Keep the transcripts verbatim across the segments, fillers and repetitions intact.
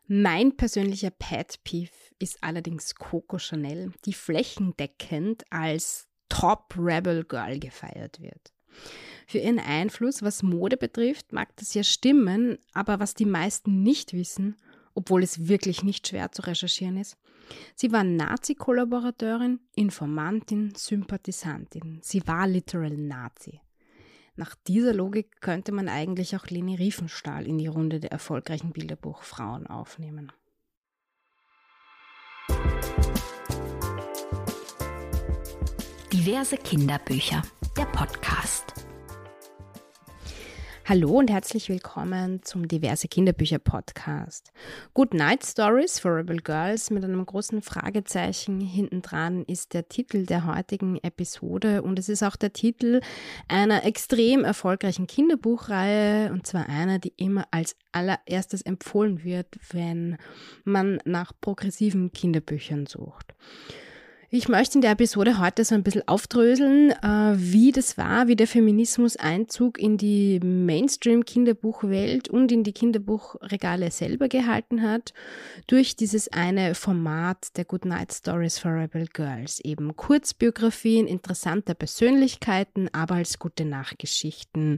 Mein persönlicher Pet Peeve ist allerdings Coco Chanel, die flächendeckend als Top Rebel Girl gefeiert wird. Für ihren Einfluss, was Mode betrifft, mag das ja stimmen, aber was die meisten nicht wissen, obwohl es wirklich nicht schwer zu recherchieren ist, sie war Nazi-Kollaborateurin, Informantin, Sympathisantin. Sie war literal Nazi. Nach dieser Logik könnte man eigentlich auch Leni Riefenstahl in die Runde der erfolgreichen Bilderbuchfrauen aufnehmen. Diverse Kinderbücher, der Podcast. Hallo und herzlich willkommen zum Diverse Kinderbücher Podcast. Good Night Stories for Rebel Girls mit einem großen Fragezeichen hintendran ist der Titel der heutigen Episode und es ist auch der Titel einer extrem erfolgreichen Kinderbuchreihe und zwar einer, die immer als allererstes empfohlen wird, wenn man nach progressiven Kinderbüchern sucht. Ich möchte in der Episode heute so ein bisschen aufdröseln, wie das war, wie der Feminismus Einzug in die Mainstream-Kinderbuchwelt und in die Kinderbuchregale selber gehalten hat, durch dieses eine Format der Good Night Stories for Rebel Girls, eben Kurzbiografien interessanter Persönlichkeiten, aber als gute Nachgeschichten.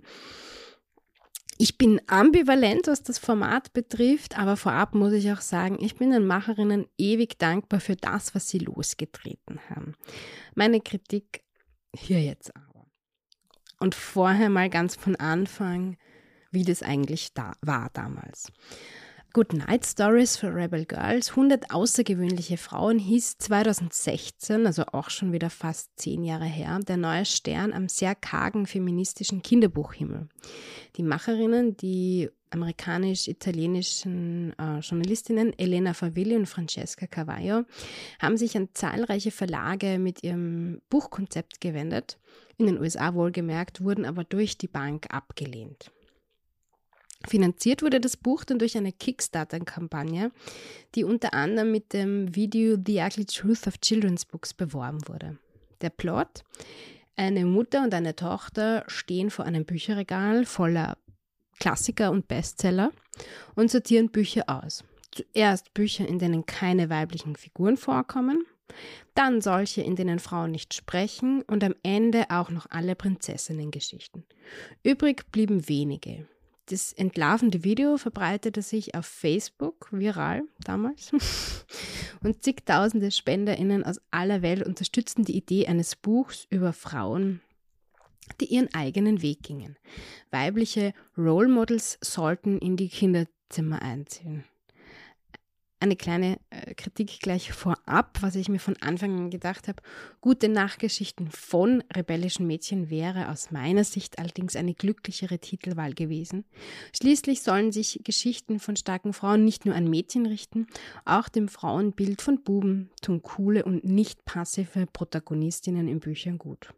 Ich bin ambivalent, was das Format betrifft, aber vorab muss ich auch sagen, ich bin den Macherinnen ewig dankbar für das, was sie losgetreten haben. Meine Kritik hier jetzt aber. Und vorher mal ganz von Anfang, wie das eigentlich da war damals. Good Night Stories for Rebel Girls, hundert außergewöhnliche Frauen, hieß zweitausendsechzehn, also auch schon wieder fast zehn Jahre her, der neue Stern am sehr kargen feministischen Kinderbuchhimmel. Die Macherinnen, die amerikanisch-italienischen äh, Journalistinnen Elena Favilli und Francesca Cavallo, haben sich an zahlreiche Verlage mit ihrem Buchkonzept gewendet, in den U S A wohlgemerkt, wurden aber durch die Bank abgelehnt. Finanziert wurde das Buch dann durch eine Kickstarter-Kampagne, die unter anderem mit dem Video The Ugly Truth of Children's Books beworben wurde. Der Plot: Eine Mutter und eine Tochter stehen vor einem Bücherregal voller Klassiker und Bestseller und sortieren Bücher aus. Zuerst Bücher, in denen keine weiblichen Figuren vorkommen, dann solche, in denen Frauen nicht sprechen und am Ende auch noch alle Prinzessinnen-Geschichten. Übrig blieben wenige. Das entlarvende Video verbreitete sich auf Facebook viral damals und zigtausende SpenderInnen aus aller Welt unterstützten die Idee eines Buchs über Frauen, die ihren eigenen Weg gingen. Weibliche Role Models sollten in die Kinderzimmer einziehen. Eine kleine äh, Kritik gleich vorab, was ich mir von Anfang an gedacht habe. Gute Nachgeschichten von rebellischen Mädchen wäre aus meiner Sicht allerdings eine glücklichere Titelwahl gewesen. Schließlich sollen sich Geschichten von starken Frauen nicht nur an Mädchen richten, auch dem Frauenbild von Buben tun coole und nicht passive Protagonistinnen in Büchern gut.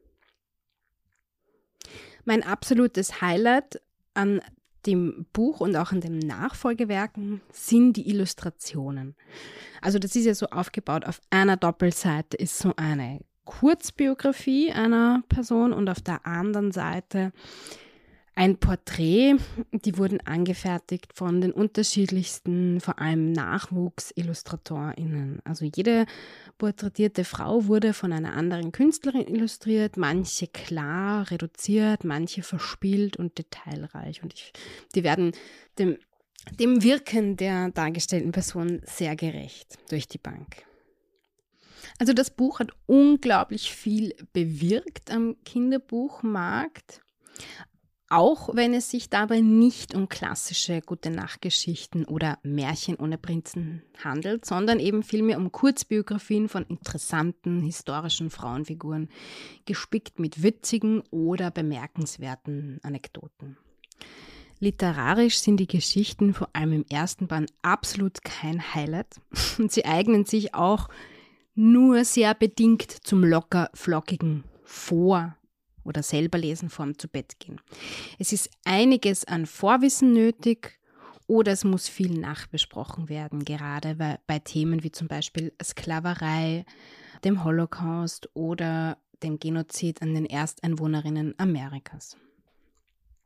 Mein absolutes Highlight an dem Buch und auch an den Nachfolgewerken sind die Illustrationen. Also das ist ja so aufgebaut, auf einer Doppelseite ist so eine Kurzbiografie einer Person und auf der anderen Seite ein Porträt. Die wurden angefertigt von den unterschiedlichsten, vor allem NachwuchsillustratorInnen. Also jede porträtierte Frau wurde von einer anderen Künstlerin illustriert, manche klar reduziert, manche verspielt und detailreich. Und ich, die werden dem, dem Wirken der dargestellten Person sehr gerecht durch die Bank. Also das Buch hat unglaublich viel bewirkt am Kinderbuchmarkt. Auch wenn es sich dabei nicht um klassische Gute-Nacht-Geschichten oder Märchen ohne Prinzen handelt, sondern eben vielmehr um Kurzbiografien von interessanten historischen Frauenfiguren, gespickt mit witzigen oder bemerkenswerten Anekdoten. Literarisch sind die Geschichten vor allem im ersten Band absolut kein Highlight und sie eignen sich auch nur sehr bedingt zum locker flockigen Vor- oder selber lesen vorm Zubettgehen. Es ist einiges an Vorwissen nötig oder es muss viel nachbesprochen werden, gerade bei, bei Themen wie zum Beispiel Sklaverei, dem Holocaust oder dem Genozid an den Ersteinwohnerinnen Amerikas.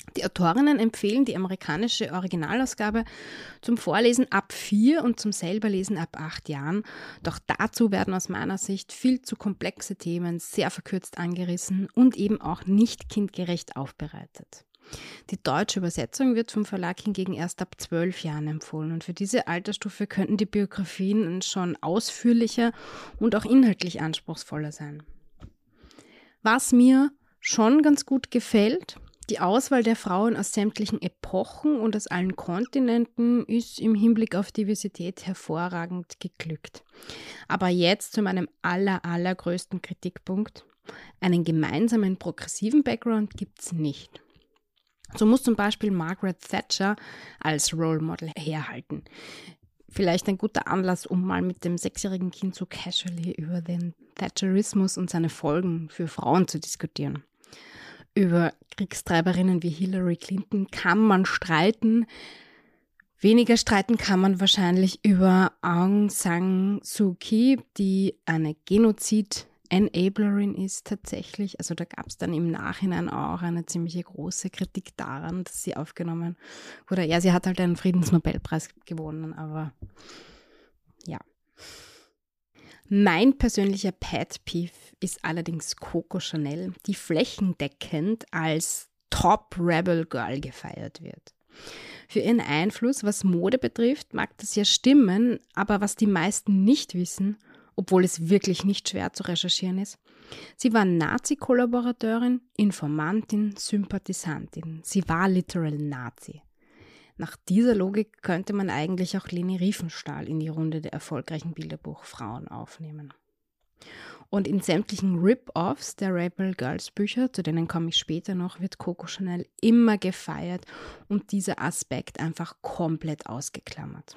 Die Autorinnen empfehlen die amerikanische Originalausgabe zum Vorlesen ab vier und zum Selberlesen ab acht Jahren. Doch dazu werden aus meiner Sicht viel zu komplexe Themen sehr verkürzt angerissen und eben auch nicht kindgerecht aufbereitet. Die deutsche Übersetzung wird vom Verlag hingegen erst ab zwölf Jahren empfohlen und für diese Altersstufe könnten die Biografien schon ausführlicher und auch inhaltlich anspruchsvoller sein. Was mir schon ganz gut gefällt, die Auswahl der Frauen aus sämtlichen Epochen und aus allen Kontinenten ist im Hinblick auf Diversität hervorragend geglückt. Aber jetzt zu meinem aller, allergrößten Kritikpunkt. Einen gemeinsamen progressiven Background gibt es nicht. So muss zum Beispiel Margaret Thatcher als Role Model herhalten. Vielleicht ein guter Anlass, um mal mit dem sechsjährigen Kind so casually über den Thatcherismus und seine Folgen für Frauen zu diskutieren. Über Kriegstreiberinnen wie Hillary Clinton kann man streiten. Weniger streiten kann man wahrscheinlich über Aung San Suu Kyi, die eine Genozid-Enablerin ist tatsächlich. Also da gab es dann im Nachhinein auch eine ziemlich große Kritik daran, dass sie aufgenommen wurde. Ja, sie hat halt einen Friedensnobelpreis gewonnen, aber ja. Mein persönlicher Pet Peeve ist allerdings Coco Chanel, die flächendeckend als Top Rebel Girl gefeiert wird. Für ihren Einfluss, was Mode betrifft, mag das ja stimmen, aber was die meisten nicht wissen, obwohl es wirklich nicht schwer zu recherchieren ist, sie war Nazi-Kollaborateurin, Informantin, Sympathisantin. Sie war literal Nazi. Nach dieser Logik könnte man eigentlich auch Leni Riefenstahl in die Runde der erfolgreichen Bilderbuchfrauen aufnehmen. Und in sämtlichen Rip-Offs der Rebel Girls Bücher, zu denen komme ich später noch, wird Coco Chanel immer gefeiert und dieser Aspekt einfach komplett ausgeklammert.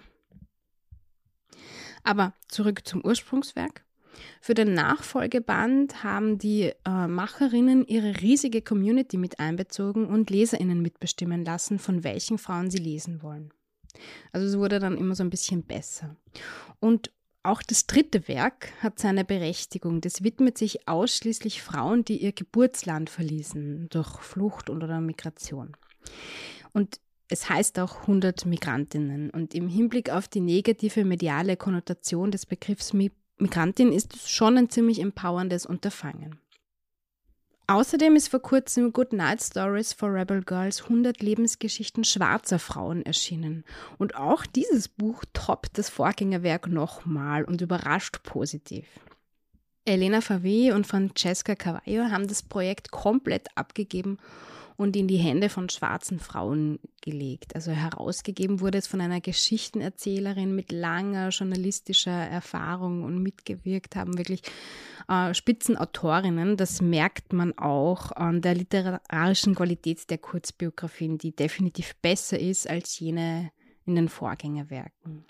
Aber zurück zum Ursprungswerk. Für den Nachfolgeband haben die äh, Macherinnen ihre riesige Community mit einbezogen und LeserInnen mitbestimmen lassen, von welchen Frauen sie lesen wollen. Also es wurde dann immer so ein bisschen besser. Und auch das dritte Werk hat seine Berechtigung. Das widmet sich ausschließlich Frauen, die ihr Geburtsland verließen, durch Flucht oder Migration. Und es heißt auch hundert Migrantinnen. Und im Hinblick auf die negative mediale Konnotation des Begriffs Migrantin ist es schon ein ziemlich empowerndes Unterfangen. Außerdem ist vor kurzem Good Night Stories for Rebel Girls hundert Lebensgeschichten schwarzer Frauen erschienen. Und auch dieses Buch toppt das Vorgängerwerk nochmal und überrascht positiv. Elena Favé und Francesca Cavallo haben das Projekt komplett abgegeben und in die Hände von schwarzen Frauen gelegt. Also herausgegeben wurde es von einer Geschichtenerzählerin mit langer journalistischer Erfahrung und mitgewirkt haben wirklich äh, Spitzenautorinnen. Das merkt man auch an der literarischen Qualität der Kurzbiografien, die definitiv besser ist als jene in den Vorgängerwerken.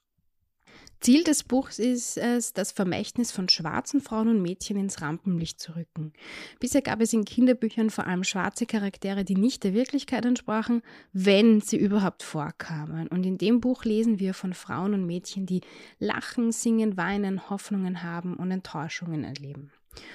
Ziel des Buchs ist es, das Vermächtnis von schwarzen Frauen und Mädchen ins Rampenlicht zu rücken. Bisher gab es in Kinderbüchern vor allem schwarze Charaktere, die nicht der Wirklichkeit entsprachen, wenn sie überhaupt vorkamen. Und in dem Buch lesen wir von Frauen und Mädchen, die lachen, singen, weinen, Hoffnungen haben und Enttäuschungen erleben.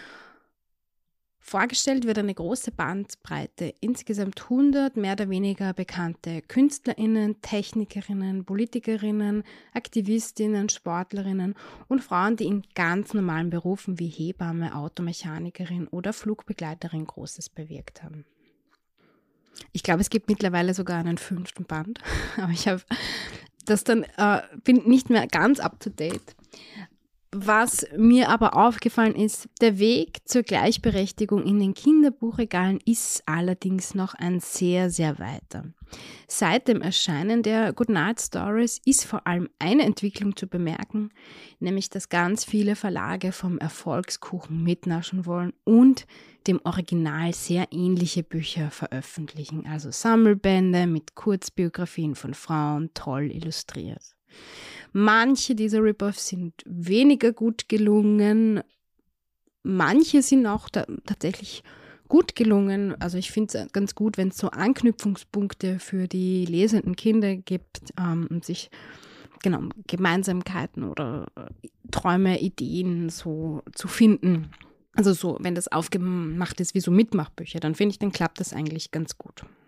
Vorgestellt wird eine große Bandbreite, insgesamt hundert mehr oder weniger bekannte KünstlerInnen, Technikerinnen, Politikerinnen, Aktivistinnen, Sportlerinnen und Frauen, die in ganz normalen Berufen wie Hebamme, Automechanikerin oder Flugbegleiterin Großes bewirkt haben. Ich glaube, es gibt mittlerweile sogar einen fünften Band, aber ich habe das dann, äh, bin nicht mehr ganz up to date. Was mir aber aufgefallen ist, der Weg zur Gleichberechtigung in den Kinderbuchregalen ist allerdings noch ein sehr, sehr weiter. Seit dem Erscheinen der Good Night Stories ist vor allem eine Entwicklung zu bemerken, nämlich dass ganz viele Verlage vom Erfolgskuchen mitnaschen wollen und dem Original sehr ähnliche Bücher veröffentlichen, also Sammelbände mit Kurzbiografien von Frauen, toll illustriert. Manche dieser Rip-Offs sind weniger gut gelungen, manche sind auch da, tatsächlich gut gelungen. Also ich finde es ganz gut, wenn es so Anknüpfungspunkte für die lesenden Kinder gibt ähm, und sich genau Gemeinsamkeiten oder äh, Träume, Ideen so zu finden. Also so, wenn das aufgemacht ist wie so Mitmachbücher, dann finde ich, dann klappt das eigentlich ganz gut.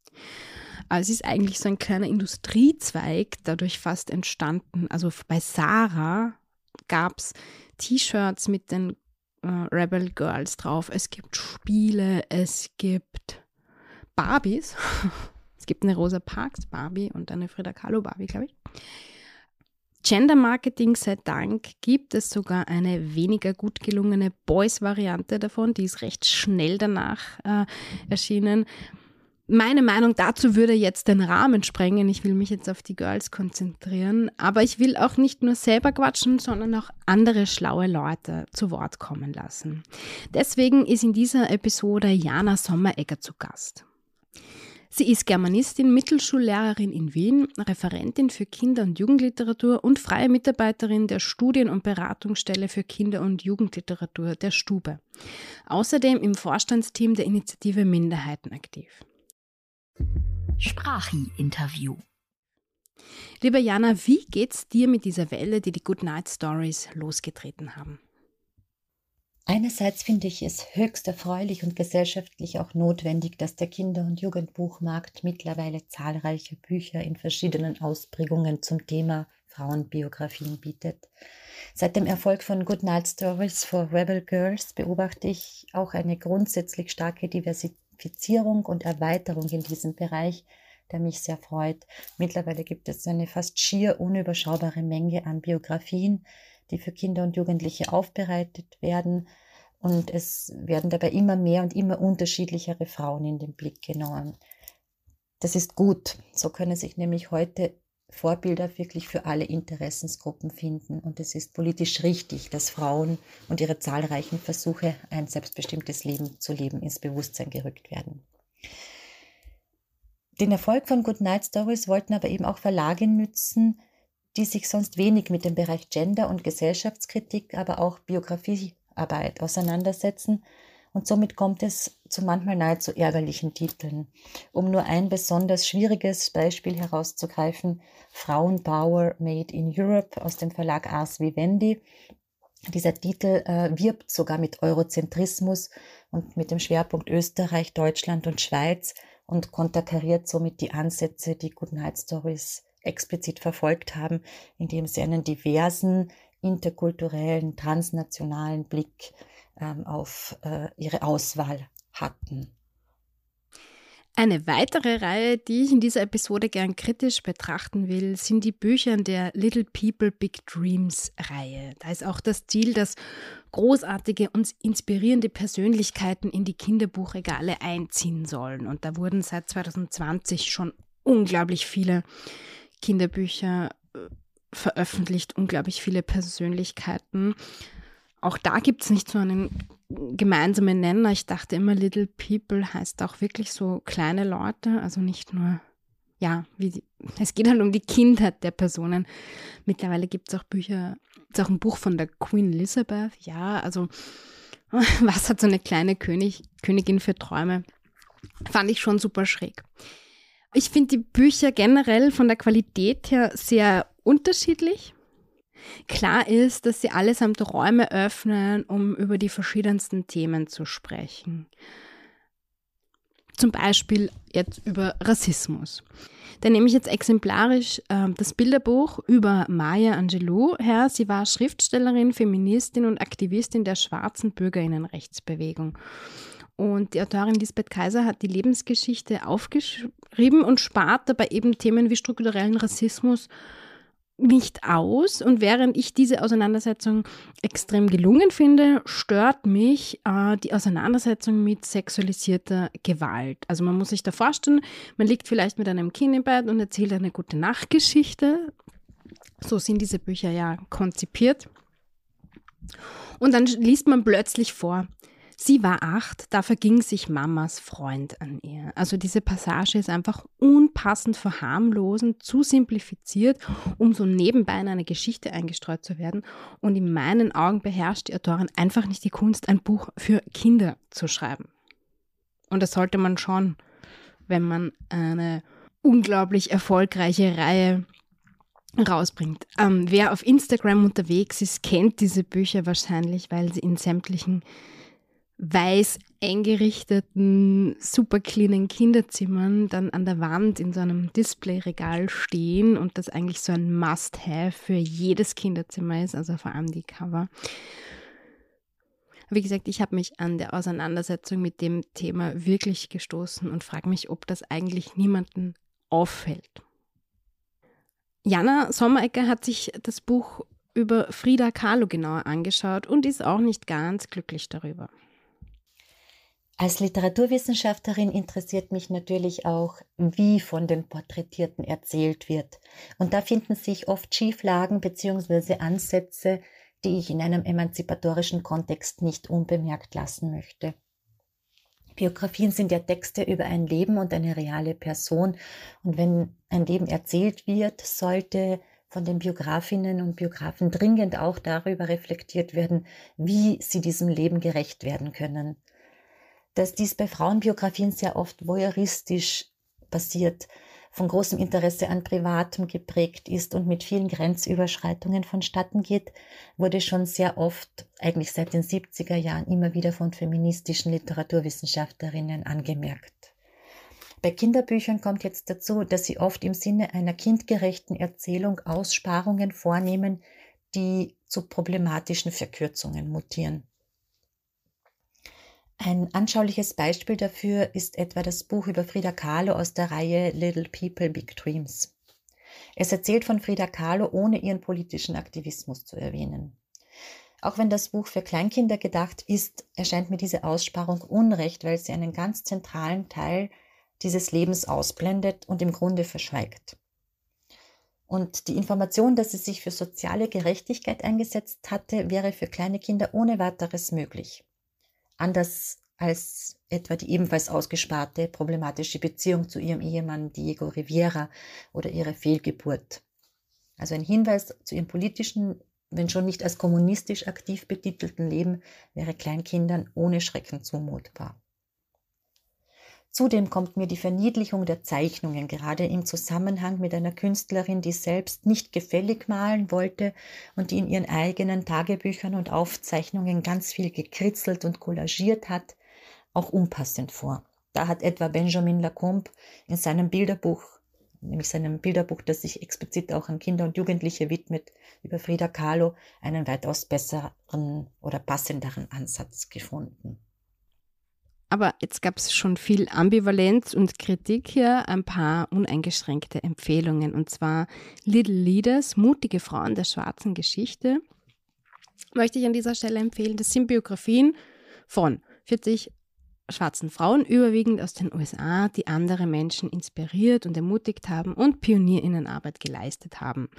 Also es ist eigentlich so ein kleiner Industriezweig dadurch fast entstanden. Also bei Zara gab es T-Shirts mit den äh, Rebel Girls drauf. Es gibt Spiele, es gibt Barbies. Es gibt eine Rosa Parks Barbie und eine Frida Kahlo Barbie, glaube ich. Gender Marketing sei Dank gibt es sogar eine weniger gut gelungene Boys-Variante davon. Die ist recht schnell danach äh, erschienen. Meine Meinung dazu würde jetzt den Rahmen sprengen. Ich will mich jetzt auf die Girls konzentrieren. Aber ich will auch nicht nur selber quatschen, sondern auch andere schlaue Leute zu Wort kommen lassen. Deswegen ist in dieser Episode Jana Sommeregger zu Gast. Sie ist Germanistin, Mittelschullehrerin in Wien, Referentin für Kinder- und Jugendliteratur und freie Mitarbeiterin der Studien- und Beratungsstelle für Kinder- und Jugendliteratur der Stube. Außerdem im Vorstandsteam der Initiative Minderheiten aktiv. Sprachi-Interview. Liebe Jana, wie geht's dir mit dieser Welle, die die Goodnight Stories losgetreten haben? Einerseits finde ich es höchst erfreulich und gesellschaftlich auch notwendig, dass der Kinder- und Jugendbuchmarkt mittlerweile zahlreiche Bücher in verschiedenen Ausprägungen zum Thema Frauenbiografien bietet. Seit dem Erfolg von Goodnight Stories for Rebel Girls beobachte ich auch eine grundsätzlich starke Diversifizierung und Erweiterung in diesem Bereich, der mich sehr freut. Mittlerweile gibt es eine fast schier unüberschaubare Menge an Biografien, die für Kinder und Jugendliche aufbereitet werden, und es werden dabei immer mehr und immer unterschiedlichere Frauen in den Blick genommen. Das ist gut, so können sich nämlich heute Vorbilder wirklich für alle Interessensgruppen finden, und es ist politisch richtig, dass Frauen und ihre zahlreichen Versuche, ein selbstbestimmtes Leben zu leben, ins Bewusstsein gerückt werden. Den Erfolg von Goodnight Stories wollten aber eben auch Verlage nützen, die sich sonst wenig mit dem Bereich Gender- und Gesellschaftskritik, aber auch Biografiearbeit auseinandersetzen, und somit kommt es zu manchmal nahezu ärgerlichen Titeln. Um nur ein besonders schwieriges Beispiel herauszugreifen: Frauenpower Made in Europe aus dem Verlag Ars Vivendi. Dieser Titel äh, wirbt sogar mit Eurozentrismus und mit dem Schwerpunkt Österreich, Deutschland und Schweiz und konterkariert somit die Ansätze, die Goodnight Stories explizit verfolgt haben, indem sie einen diversen, interkulturellen, transnationalen Blick ähm, auf äh, ihre Auswahl hatten. Eine weitere Reihe, die ich in dieser Episode gern kritisch betrachten will, sind die Bücher der Little People Big Dreams Reihe. Da ist auch das Ziel, dass großartige und inspirierende Persönlichkeiten in die Kinderbuchregale einziehen sollen. Und da wurden seit zwanzig zwanzig schon unglaublich viele Kinderbücher veröffentlicht, unglaublich viele Persönlichkeiten. Auch da gibt es nicht so einen gemeinsamen Nenner. Ich dachte immer, Little People heißt auch wirklich so kleine Leute, also nicht nur, ja, wie die, es geht halt um die Kindheit der Personen. Mittlerweile gibt es auch Bücher, es ist auch ein Buch von der Queen Elizabeth, ja, also was hat so eine kleine König, Königin für Träume? Fand ich schon super schräg. Ich finde die Bücher generell von der Qualität her sehr unterschiedlich. Klar ist, dass sie allesamt Räume öffnen, um über die verschiedensten Themen zu sprechen. Zum Beispiel jetzt über Rassismus. Da nehme ich jetzt exemplarisch äh, das Bilderbuch über Maya Angelou her. Sie war Schriftstellerin, Feministin und Aktivistin der schwarzen Bürgerinnenrechtsbewegung. Und die Autorin Lisbeth Kaiser hat die Lebensgeschichte aufgeschrieben und spart dabei eben Themen wie strukturellen Rassismus nicht aus. Und während ich diese Auseinandersetzung extrem gelungen finde, stört mich äh, die Auseinandersetzung mit sexualisierter Gewalt. Also man muss sich da vorstellen, man liegt vielleicht mit einem Kind im Bett und erzählt eine gute Nachtgeschichte. So sind diese Bücher ja konzipiert. Und dann liest man plötzlich vor: Sie war acht, da verging sich Mamas Freund an ihr. Also diese Passage ist einfach unpassend verharmlosend, zu simplifiziert, um so nebenbei in eine Geschichte eingestreut zu werden. Und in meinen Augen beherrscht die Autorin einfach nicht die Kunst, ein Buch für Kinder zu schreiben. Und das sollte man schon, wenn man eine unglaublich erfolgreiche Reihe rausbringt. Ähm, wer auf Instagram unterwegs ist, kennt diese Bücher wahrscheinlich, weil sie in sämtlichen weiß eingerichteten, super cleanen Kinderzimmern dann an der Wand in so einem Displayregal stehen und das eigentlich so ein Must-Have für jedes Kinderzimmer ist, also vor allem die Cover. Wie gesagt, ich habe mich an der Auseinandersetzung mit dem Thema wirklich gestoßen und frage mich, ob das eigentlich niemanden auffällt. Jana Sommeregger hat sich das Buch über Frida Kahlo genauer angeschaut und ist auch nicht ganz glücklich darüber. Als Literaturwissenschaftlerin interessiert mich natürlich auch, wie von den Porträtierten erzählt wird. Und da finden sich oft Schieflagen bzw. Ansätze, die ich in einem emanzipatorischen Kontext nicht unbemerkt lassen möchte. Biografien sind ja Texte über ein Leben und eine reale Person. Und wenn ein Leben erzählt wird, sollte von den Biografinnen und Biografen dringend auch darüber reflektiert werden, wie sie diesem Leben gerecht werden können. Dass dies bei Frauenbiografien sehr oft voyeuristisch passiert, von großem Interesse an Privatem geprägt ist und mit vielen Grenzüberschreitungen vonstatten geht, wurde schon sehr oft, eigentlich seit den siebziger Jahren, immer wieder von feministischen Literaturwissenschaftlerinnen angemerkt. Bei Kinderbüchern kommt jetzt dazu, dass sie oft im Sinne einer kindgerechten Erzählung Aussparungen vornehmen, die zu problematischen Verkürzungen mutieren. Ein anschauliches Beispiel dafür ist etwa das Buch über Frida Kahlo aus der Reihe Little People, Big Dreams. Es erzählt von Frida Kahlo, ohne ihren politischen Aktivismus zu erwähnen. Auch wenn das Buch für Kleinkinder gedacht ist, erscheint mir diese Aussparung unrecht, weil sie einen ganz zentralen Teil dieses Lebens ausblendet und im Grunde verschweigt. Und die Information, dass sie sich für soziale Gerechtigkeit eingesetzt hatte, wäre für kleine Kinder ohne weiteres möglich. Anders als etwa die ebenfalls ausgesparte problematische Beziehung zu ihrem Ehemann Diego Rivera oder ihre Fehlgeburt. Also ein Hinweis zu ihrem politischen, wenn schon nicht als kommunistisch aktiv betitelten Leben, wäre Kleinkindern ohne Schrecken zumutbar. Zudem kommt mir die Verniedlichung der Zeichnungen gerade im Zusammenhang mit einer Künstlerin, die selbst nicht gefällig malen wollte und die in ihren eigenen Tagebüchern und Aufzeichnungen ganz viel gekritzelt und collagiert hat, auch unpassend vor. Da hat etwa Benjamin Lacombe in seinem Bilderbuch, nämlich seinem Bilderbuch, das sich explizit auch an Kinder und Jugendliche widmet, über Frida Kahlo, einen weitaus besseren oder passenderen Ansatz gefunden. Aber jetzt gab es schon viel Ambivalenz und Kritik hier, ein paar uneingeschränkte Empfehlungen. Und zwar Little Leaders, mutige Frauen der schwarzen Geschichte, möchte ich an dieser Stelle empfehlen. Das sind Biografien von vierzig schwarzen Frauen, überwiegend aus den U S A, die andere Menschen inspiriert und ermutigt haben und Pionierinnenarbeit geleistet haben.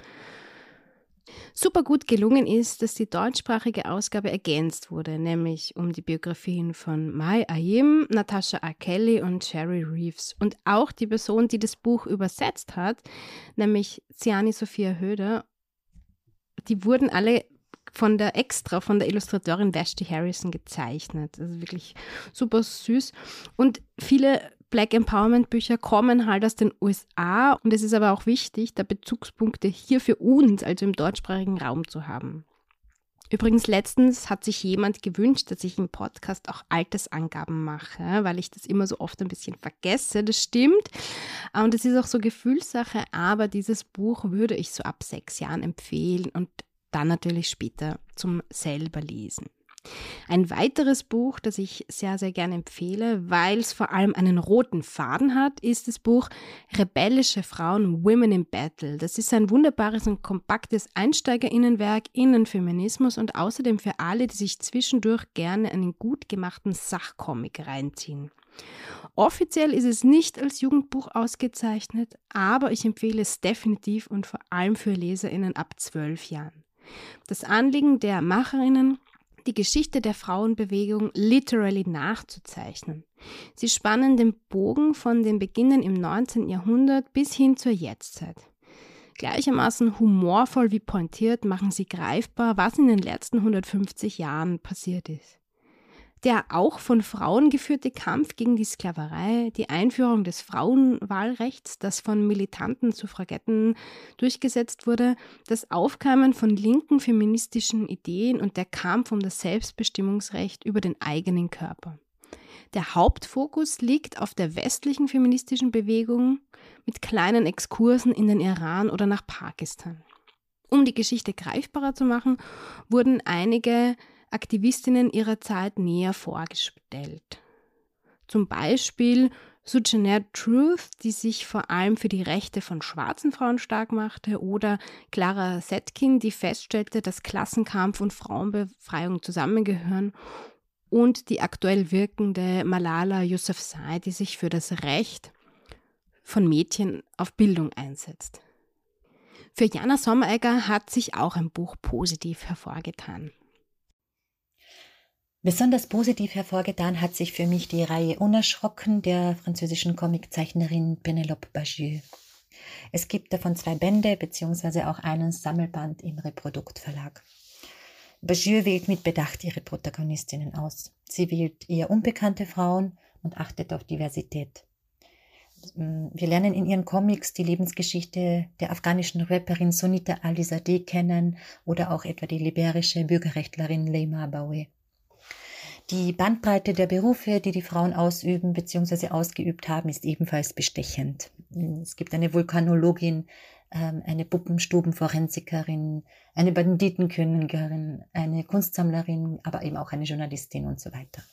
Super gut gelungen ist, dass die deutschsprachige Ausgabe ergänzt wurde, nämlich um die Biografien von Mai Ayim, Natasha R. Kelly und Sherry Reeves. Und auch die Person, die das Buch übersetzt hat, nämlich Ziani Sophia Höder, die wurden alle von der Extra, von der Illustratorin Vashti Harrison gezeichnet. Also wirklich super süß. Und viele Black Empowerment Bücher kommen halt aus den U S A und es ist aber auch wichtig, da Bezugspunkte hier für uns, also im deutschsprachigen Raum zu haben. Übrigens, letztens hat sich jemand gewünscht, dass ich im Podcast auch Altersangaben mache, weil ich das immer so oft ein bisschen vergesse. Das stimmt und es ist auch so Gefühlssache, aber dieses Buch würde ich so ab sechs Jahren empfehlen und dann natürlich später zum selber lesen. Ein weiteres Buch, das ich sehr, sehr gerne empfehle, weil es vor allem einen roten Faden hat, ist das Buch Rebellische Frauen, Women in Battle. Das ist ein wunderbares und kompaktes EinsteigerInnenwerk in den Feminismus und außerdem für alle, die sich zwischendurch gerne einen gut gemachten Sachcomic reinziehen. Offiziell ist es nicht als Jugendbuch ausgezeichnet, aber ich empfehle es definitiv und vor allem für LeserInnen ab zwölf Jahren. Das Anliegen der MacherInnen, die Geschichte der Frauenbewegung literally nachzuzeichnen. Sie spannen den Bogen von den Beginnen im neunzehnten Jahrhundert bis hin zur Jetztzeit. Gleichermaßen humorvoll wie pointiert machen sie greifbar, was in den letzten hundertfünfzig Jahren passiert ist. Der auch von Frauen geführte Kampf gegen die Sklaverei, die Einführung des Frauenwahlrechts, das von militanten Suffragetten durchgesetzt wurde, das Aufkeimen von linken feministischen Ideen und der Kampf um das Selbstbestimmungsrecht über den eigenen Körper. Der Hauptfokus liegt auf der westlichen feministischen Bewegung mit kleinen Exkursen in den Iran oder nach Pakistan. Um die Geschichte greifbarer zu machen, wurden einige Aktivistinnen ihrer Zeit näher vorgestellt. Zum Beispiel Sojourner Truth, die sich vor allem für die Rechte von schwarzen Frauen stark machte, oder Clara Zetkin, die feststellte, dass Klassenkampf und Frauenbefreiung zusammengehören, und die aktuell wirkende Malala Yousafzai, die sich für das Recht von Mädchen auf Bildung einsetzt. Für Jana Sommeregger hat sich auch ein Buch positiv hervorgetan. Besonders positiv hervorgetan hat sich für mich die Reihe Unerschrocken der französischen Comiczeichnerin Pénélope Bagieux. Es gibt davon zwei Bände bzw. auch einen Sammelband im Reprodukt Verlag. Bagieux wählt mit Bedacht ihre Protagonistinnen aus. Sie wählt eher unbekannte Frauen und achtet auf Diversität. Wir lernen in ihren Comics die Lebensgeschichte der afghanischen Rapperin Sunita Alizadeh kennen oder auch etwa die liberische Bürgerrechtlerin Leymah Gbowee. Die Bandbreite der Berufe, die die Frauen ausüben bzw. ausgeübt haben, ist ebenfalls bestechend. Es gibt eine Vulkanologin, eine Puppenstubenforensikerin, eine Banditenkönigin, eine Kunstsammlerin, aber eben auch eine Journalistin und so weiter.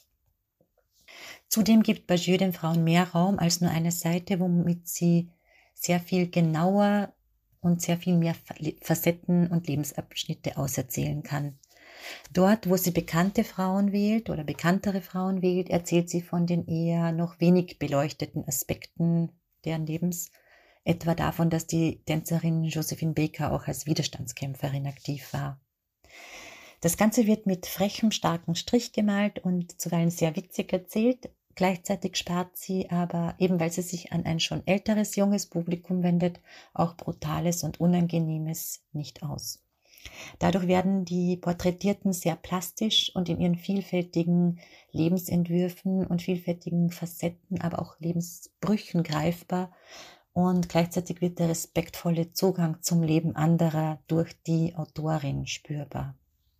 Zudem gibt Bagieux den Frauen mehr Raum als nur eine Seite, womit sie sehr viel genauer und sehr viel mehr Facetten und Lebensabschnitte auserzählen kann. Dort, wo sie bekannte Frauen wählt oder bekanntere Frauen wählt, erzählt sie von den eher noch wenig beleuchteten Aspekten deren Lebens, etwa davon, dass die Tänzerin Josephine Baker auch als Widerstandskämpferin aktiv war. Das Ganze wird mit frechem, starkem Strich gemalt und zuweilen sehr witzig erzählt. Gleichzeitig spart sie aber, eben weil sie sich an ein schon älteres, junges Publikum wendet, auch Brutales und Unangenehmes nicht aus. Dadurch werden die Porträtierten sehr plastisch und in ihren vielfältigen Lebensentwürfen und vielfältigen Facetten, aber auch Lebensbrüchen greifbar. Und gleichzeitig wird der respektvolle Zugang zum Leben anderer durch die Autorin spürbar.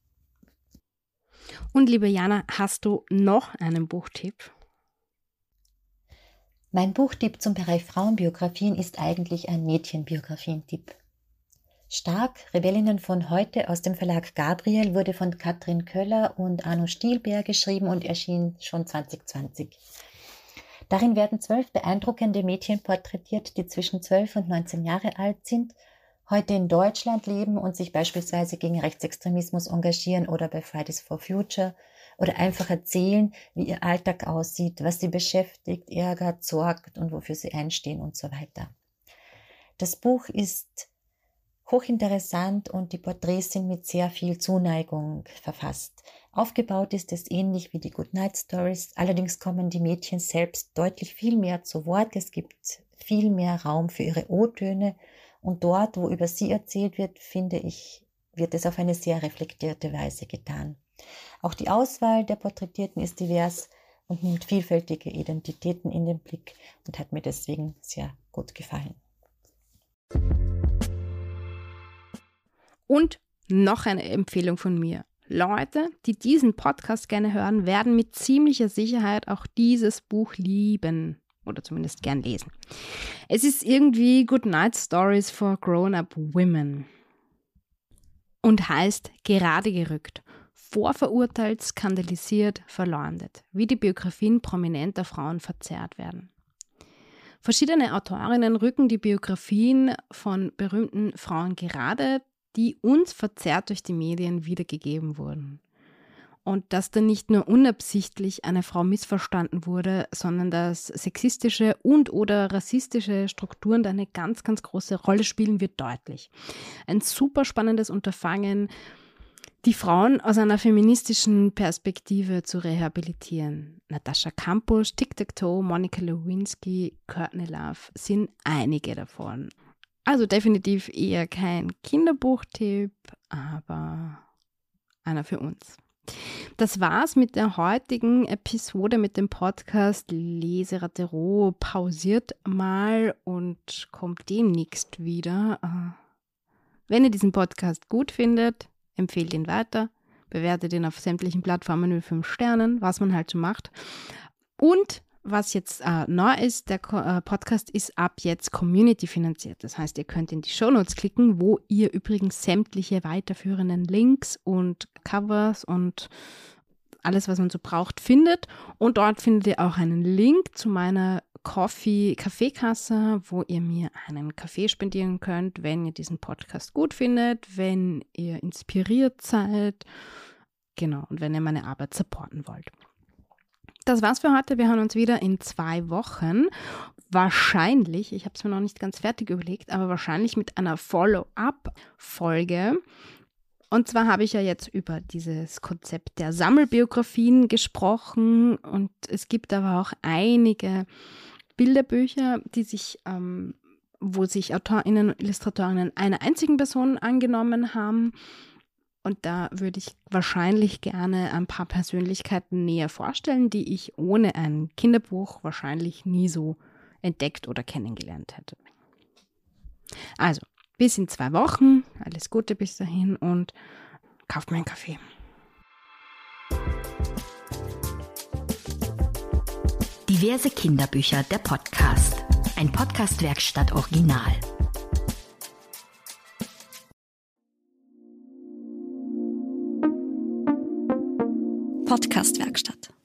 Und liebe Jana, hast du noch einen Buchtipp? Mein Buchtipp zum Bereich Frauenbiografien ist eigentlich ein Mädchenbiografien-Tipp. Stark, Rebellinnen von heute aus dem Verlag Gabriel wurde von Katrin Köller und Arno Stielberg geschrieben und erschien schon zwanzig zwanzig. Darin werden zwölf beeindruckende Mädchen porträtiert, die zwischen zwölf und neunzehn Jahre alt sind, heute in Deutschland leben und sich beispielsweise gegen Rechtsextremismus engagieren oder bei Fridays for Future oder einfach erzählen, wie ihr Alltag aussieht, was sie beschäftigt, ärgert, sorgt und wofür sie einstehen und so weiter. Das Buch ist hochinteressant und die Porträts sind mit sehr viel Zuneigung verfasst. Aufgebaut ist es ähnlich wie die Goodnight Stories, allerdings kommen die Mädchen selbst deutlich viel mehr zu Wort. Es gibt viel mehr Raum für ihre O-Töne und dort, wo über sie erzählt wird, finde ich, wird es auf eine sehr reflektierte Weise getan. Auch die Auswahl der Porträtierten ist divers und nimmt vielfältige Identitäten in den Blick und hat mir deswegen sehr gut gefallen. Und noch eine Empfehlung von mir. Leute, die diesen Podcast gerne hören, werden mit ziemlicher Sicherheit auch dieses Buch lieben oder zumindest gern lesen. Es ist irgendwie Goodnight Stories for Grown-Up Women und heißt Gerade gerückt, vorverurteilt, skandalisiert, verleumdet, wie die Biografien prominenter Frauen verzerrt werden. Verschiedene Autorinnen rücken die Biografien von berühmten Frauen gerade, die uns verzerrt durch die Medien wiedergegeben wurden. Und dass da nicht nur unabsichtlich eine Frau missverstanden wurde, sondern dass sexistische und oder rassistische Strukturen da eine ganz, ganz große Rolle spielen, wird deutlich. Ein super spannendes Unterfangen, die Frauen aus einer feministischen Perspektive zu rehabilitieren. Natascha Kampusch, Tic-Tac-Toe, Monica Lewinsky, Courtney Love sind einige davon. Also definitiv eher kein Kinderbuchtipp, aber einer für uns. Das war's mit der heutigen Episode mit dem Podcast Leserateuro. Pausiert mal und kommt demnächst wieder. Wenn ihr diesen Podcast gut findet, empfehlt ihn weiter, bewertet ihn auf sämtlichen Plattformen mit fünf Sternen, was man halt so macht. Und was jetzt äh, neu ist, der äh, Podcast ist ab jetzt Community finanziert. Das heißt, ihr könnt in die Shownotes klicken, wo ihr übrigens sämtliche weiterführenden Links und Covers und alles, was man so braucht, findet. Und dort findet ihr auch einen Link zu meiner Coffee-Kaffeekasse, wo ihr mir einen Kaffee spendieren könnt, wenn ihr diesen Podcast gut findet, wenn ihr inspiriert seid. Genau, und wenn ihr meine Arbeit supporten wollt. Das war's für heute. Wir hören uns wieder in zwei Wochen. Wahrscheinlich, ich habe es mir noch nicht ganz fertig überlegt, aber wahrscheinlich mit einer Follow-up-Folge. Und zwar habe ich ja jetzt über dieses Konzept der Sammelbiografien gesprochen und es gibt aber auch einige Bilderbücher, die sich, ähm, wo sich AutorInnen und Illustratorinnen einer einzigen Person angenommen haben. Und da würde ich wahrscheinlich gerne ein paar Persönlichkeiten näher vorstellen, die ich ohne ein Kinderbuch wahrscheinlich nie so entdeckt oder kennengelernt hätte. Also, bis in zwei Wochen. Alles Gute bis dahin und kauft mir einen Kaffee. Diverse Kinderbücher, der Podcast. Ein Podcast-Werkstatt-Original. Podcast-Werkstatt.